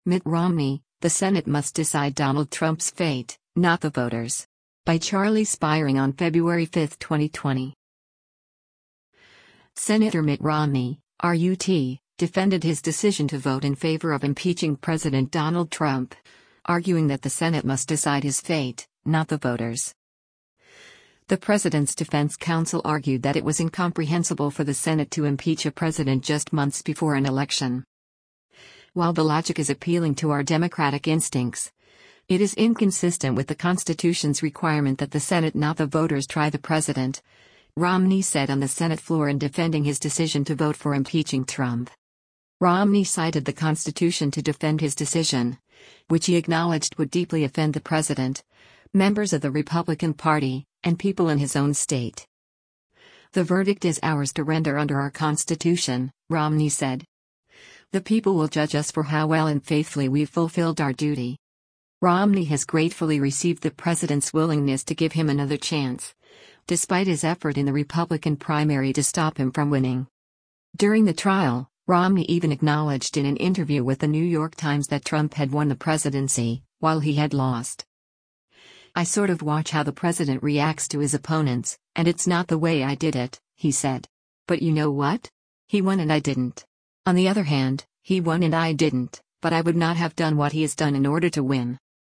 Mitt Romney, the Senate must decide Donald Trump's fate, not the voters. By Charlie Spiring on February 5, 2020. Senator Mitt Romney, RUT, defended his decision to vote in favor of impeaching President Donald Trump, arguing that the Senate must decide his fate, not the voters. The president's defense counsel argued that it was incomprehensible for the Senate to impeach a president just months before an election. While the logic is appealing to our democratic instincts, it is inconsistent with the Constitution's requirement that the Senate, not the voters, try the president, Romney said on the Senate floor in defending his decision to vote for impeaching Trump. Romney cited the Constitution to defend his decision, which he acknowledged would deeply offend the president, members of the Republican Party, and people in his own state. "The verdict is ours to render under our Constitution," Romney said. "The people will judge us for how well and faithfully we've fulfilled our duty." Romney has gratefully received the president's willingness to give him another chance, despite his effort in the Republican primary to stop him from winning. During the trial, Romney even acknowledged in an interview with the New York Times that Trump had won the presidency, while he had lost. "I sort of watch how the president reacts to his opponents, and it's not the way I did it," he said. "But you know what? He won and I didn't. On the other hand, he won and I didn't, but I would not have done what he has done in order to win."